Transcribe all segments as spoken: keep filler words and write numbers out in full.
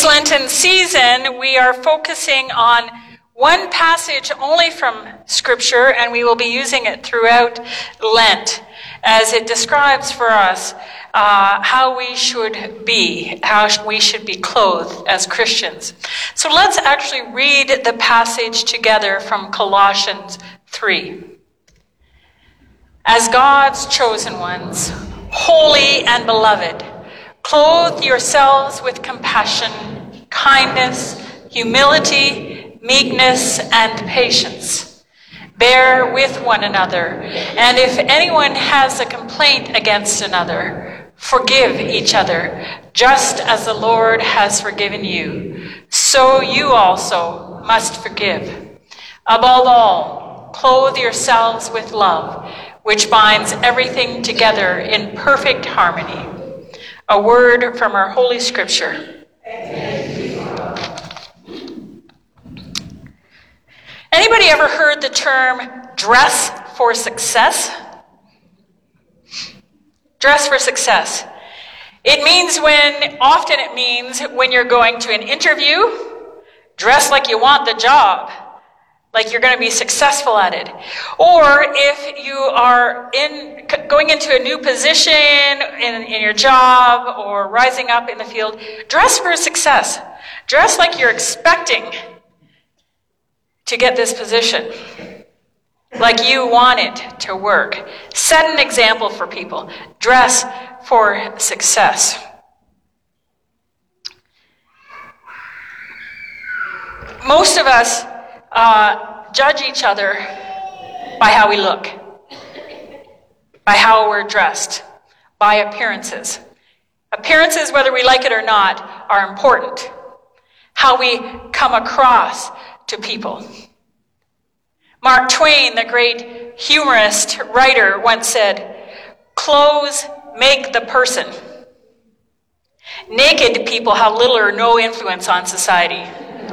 Lenten season, we are focusing on one passage only from Scripture, and we will be using it throughout Lent as it describes for us uh, how we should be, how we should be clothed as Christians. So let's actually read the passage together from Colossians three. As God's chosen ones, holy and beloved, clothe yourselves with compassion, kindness, humility, meekness, and patience. Bear with one another, and if anyone has a complaint against another, forgive each other, just as the Lord has forgiven you. So you also must forgive. Above all, clothe yourselves with love, which binds everything together in perfect harmony. A word from our Holy Scripture. Anybody ever heard the term dress for success? Dress for success. It means when, often it means when you're going to an interview, dress like you want the job, like you're going to be successful at it. Or if you are in going into a new position in, in your job or rising up in the field, dress for success. Dress like you're expecting to get this position, like you want it to work. Set an example for people. Dress for success. Most of us uh, judge each other by how we look, by how we're dressed, by appearances. Appearances, whether we like it or not, are important. How we come across to people. Mark Twain, the great humorist writer, once said, "Clothes make the person. Naked people have little or no influence on society."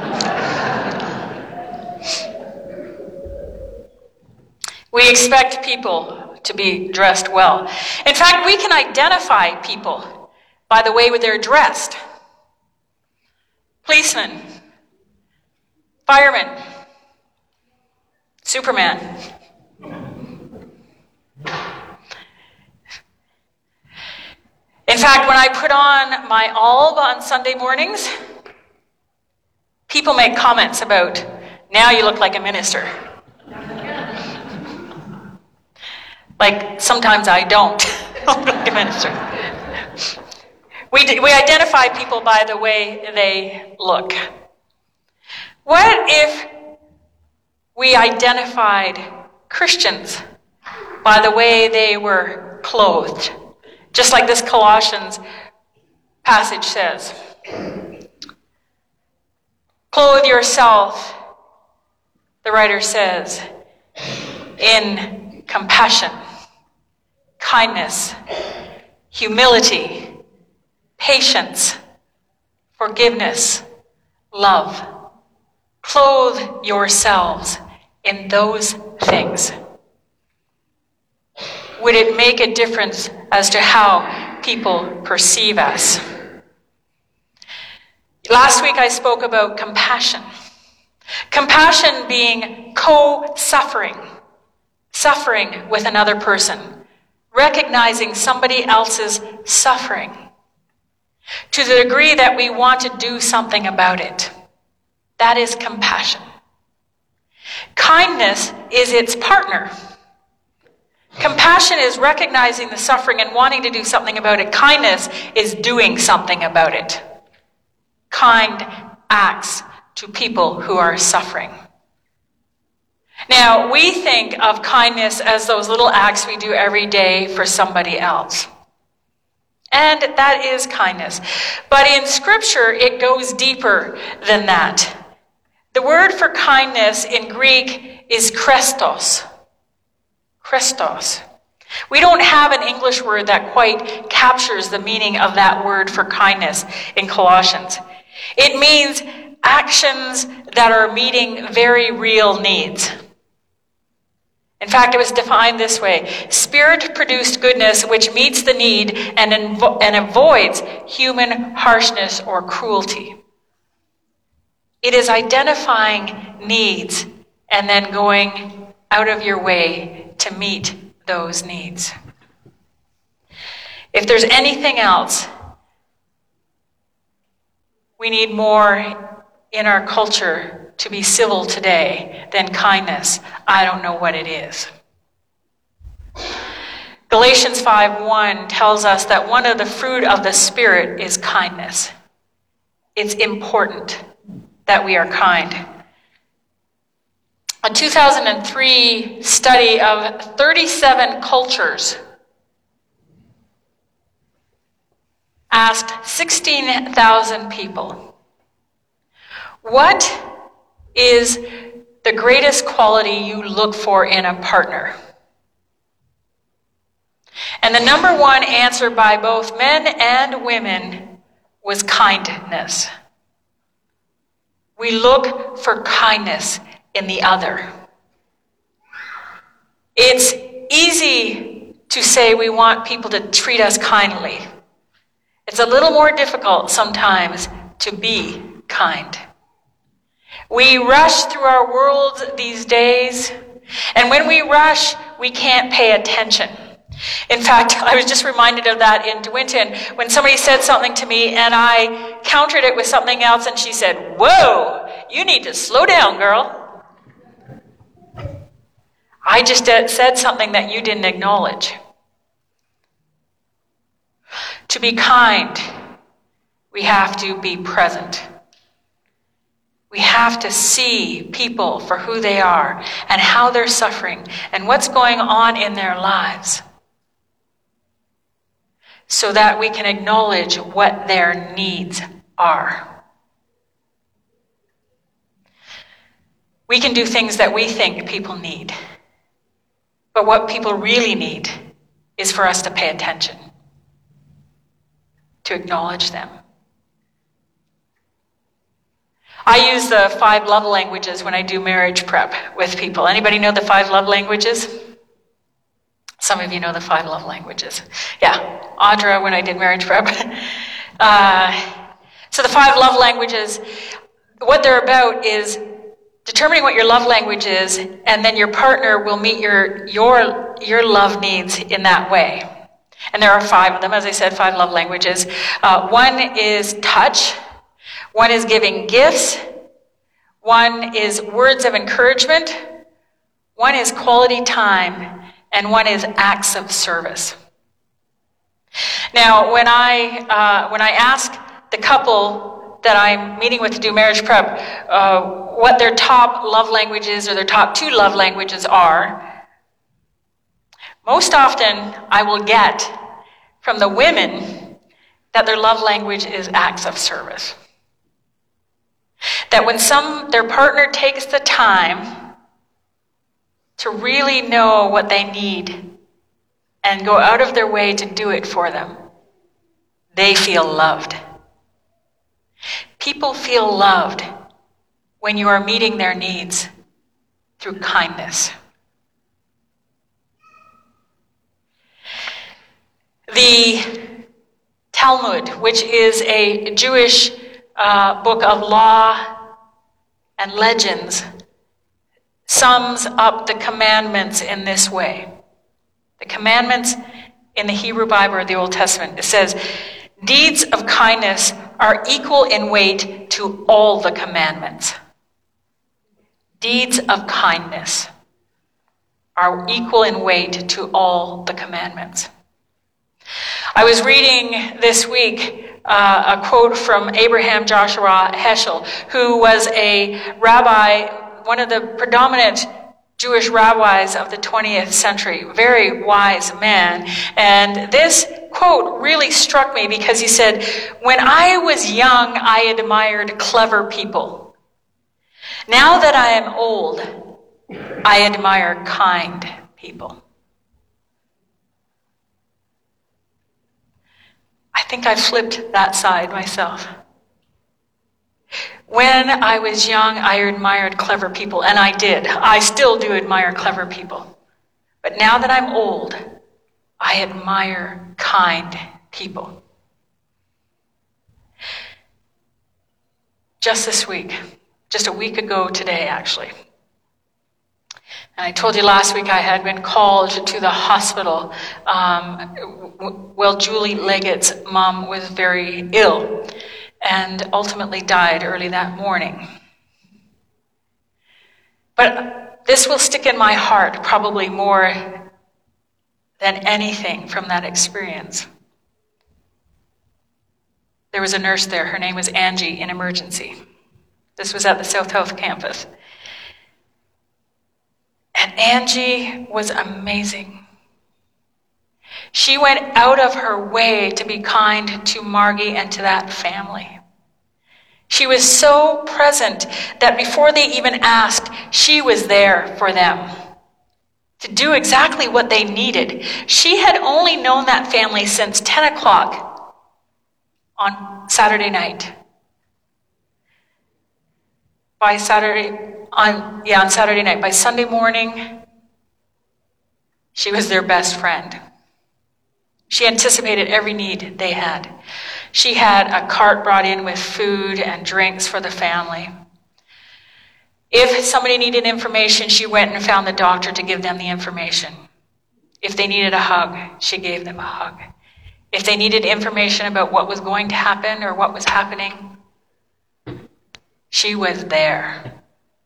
We expect people to be dressed well. In fact, we can identify people by the way they're dressed. Policemen, firemen, Superman. In fact, when I put on my alb on Sunday mornings, people make comments about, "Now you look like a minister." Like, sometimes I don't look like a minister. We, we identify people by the way they look. What if we identified Christians by the way they were clothed? Just like this Colossians passage says. Clothe yourself, the writer says, in compassion, kindness, humility, patience, forgiveness, love. Clothe yourselves in those things. Would it make a difference as to how people perceive us? Last week I spoke about compassion. Compassion being co-suffering, suffering with another person, recognizing somebody else's suffering to the degree that we want to do something about it. That is compassion. Kindness is its partner. Compassion is recognizing the suffering and wanting to do something about it. Kindness is doing something about it. Kind acts to people who are suffering. Now, we think of kindness as those little acts we do every day for somebody else. And that is kindness. But in Scripture, it goes deeper than that. The word for kindness in Greek is Christos. Christos. We don't have an English word that quite captures the meaning of that word for kindness in Colossians. It means actions that are meeting very real needs. In fact, it was defined this way: Spirit-produced goodness which meets the need and, invo- and avoids human harshness or cruelty. It is identifying needs and then going out of your way to meet those needs. If there's anything else we need more in our culture to be civil today than kindness, I don't know what it is. Galatians five one tells us that one of the fruit of the Spirit is kindness. It's important that we are kind. A two thousand three study of thirty-seven cultures asked sixteen thousand people, what is the greatest quality you look for in a partner? And the number one answer by both men and women was kindness. We look for kindness in the other. It's easy to say we want people to treat us kindly. It's a little more difficult sometimes to be kind. We rush through our world these days, and when we rush, we can't pay attention. In fact, I was just reminded of that in DeWinton when somebody said something to me and I countered it with something else and she said, "Whoa, you need to slow down, girl." I just said something that you didn't acknowledge. To be kind, we have to be present. We have to see people for who they are and how they're suffering and what's going on in their lives, so that we can acknowledge what their needs are. We can do things that we think people need, but what people really need is for us to pay attention, to acknowledge them. I use the five love languages when I do marriage prep with people. Anybody know the five love languages? Some of you know the five love languages. Yeah, Audra, when I did marriage prep. uh, so the five love languages, what they're about is determining what your love language is, and then your partner will meet your, your, your love needs in that way. And there are five of them, as I said, five love languages. Uh, one is touch. One is giving gifts. One is words of encouragement. One is quality time. And one is acts of service. Now, when I uh, when I ask the couple that I'm meeting with to do marriage prep uh, what their top love languages or their top two love languages are, most often I will get from the women that their love language is acts of service. That when some their partner takes the time to really know what they need and go out of their way to do it for them, they feel loved. People feel loved when you are meeting their needs through kindness. The Talmud, which is a Jewish uh, book of law and legends, sums up the commandments in this way. The commandments in the Hebrew Bible or the Old Testament, it says, deeds of kindness are equal in weight to all the commandments. Deeds of kindness are equal in weight to all the commandments. I was reading this week uh, a quote from Abraham Joshua Heschel, who was a rabbi, one of the predominant Jewish rabbis of the twentieth century, very wise man. And this quote really struck me because he said, "When I was young, I admired clever people. Now that I am old, I admire kind people." I think I flipped that side myself. When I was young, I admired clever people, and I did. I still do admire clever people. But now that I'm old, I admire kind people. Just this week, just a week ago today, actually. And I told you last week I had been called to the hospital. Um, well, Julie Leggett's mom was very ill and ultimately died early that morning. But this will stick in my heart probably more than anything from that experience. There was a nurse there. Her name was Angie in emergency. This was at the South Health campus. And Angie was amazing. She went out of her way to be kind to Margie and to that family. She was so present that before they even asked, she was there for them to do exactly what they needed. She had only known that family since ten o'clock on Saturday night. By Saturday, on yeah, on Saturday night, by Sunday morning, she was their best friend. She anticipated every need they had. She had a cart brought in with food and drinks for the family. If somebody needed information, she went and found the doctor to give them the information. If they needed a hug, she gave them a hug. If they needed information about what was going to happen or what was happening, she was there.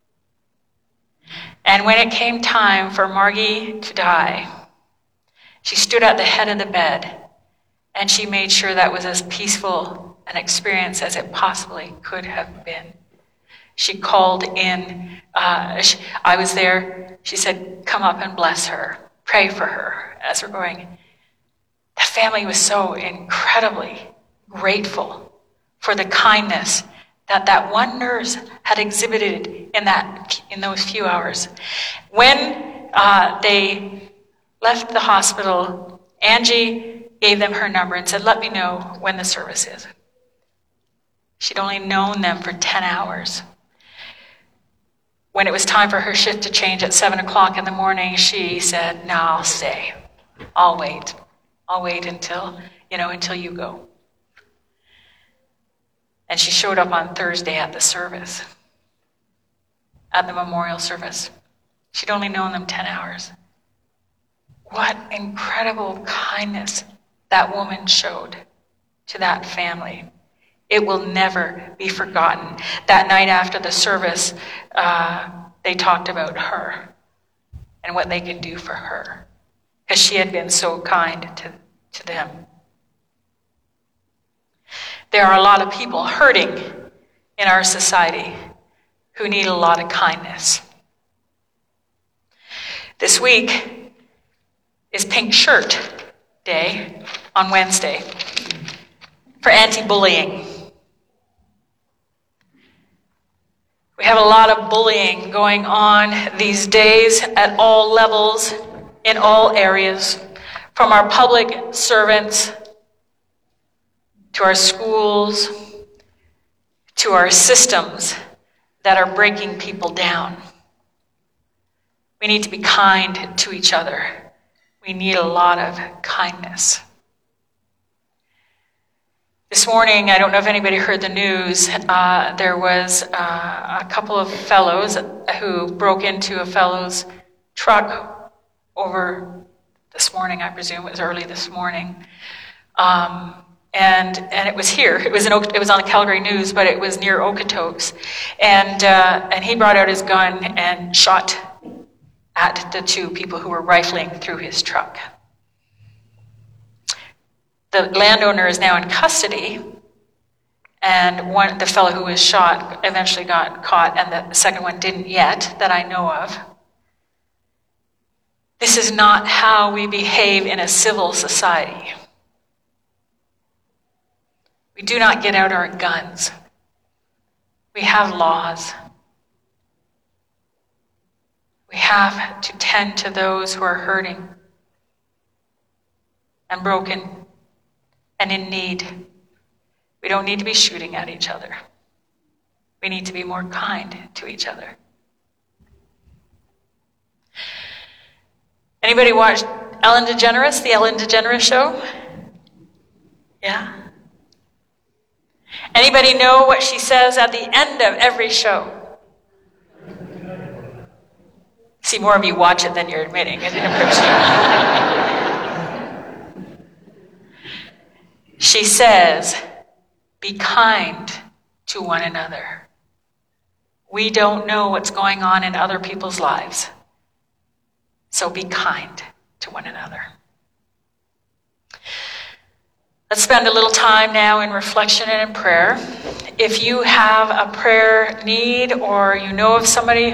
And when it came time for Margie to die, she stood at the head of the bed and she made sure that was as peaceful an experience as it possibly could have been. She called in, uh, she, I was there, she said, come up and bless her, pray for her as we're going. The family was so incredibly grateful for the kindness that that one nurse had exhibited in that in those few hours. When uh, they left the hospital, Angie gave them her number and said, let me know when the service is. She'd only known them for ten hours. When it was time for her shift to change at seven o'clock in the morning, she said, no, I'll stay. I'll wait. I'll wait until, you know, until you go. And she showed up on Thursday at the service, at the memorial service. She'd only known them ten hours. What incredible kindness that woman showed to that family. It will never be forgotten. That night after the service, uh, they talked about her and what they could do for her, because she had been so kind to, to them. There are a lot of people hurting in our society who need a lot of kindness. This week is Pink Shirt Day on Wednesday for anti-bullying. We have a lot of bullying going on these days at all levels, in all areas, from our public servants to our schools, to our systems that are breaking people down. We need to be kind to each other. We need a lot of kindness. This morning, I don't know if anybody heard the news, uh, there was uh, a couple of fellows who broke into a fellow's truck over this morning, I presume it was early this morning. Um, And and it was here. It was in it was on the Calgary News, but it was near Okotoks. And uh, and he brought out his gun and shot at the two people who were rifling through his truck. The landowner is now in custody, and one the fellow who was shot eventually got caught, and the second one didn't yet, that I know of. This is not how we behave in a civil society. We do not get out our guns. We have laws. We have to tend to those who are hurting and broken and in need. We don't need to be shooting at each other. We need to be more kind to each other. Anybody watch Ellen DeGeneres, the Ellen DeGeneres show? Yeah? Anybody know what she says at the end of every show? See, more of you watch it than you're admitting. She says, be kind to one another. We don't know what's going on in other people's lives. So be kind to one another. Let's spend a little time now in reflection and in prayer. If you have a prayer need or you know of somebody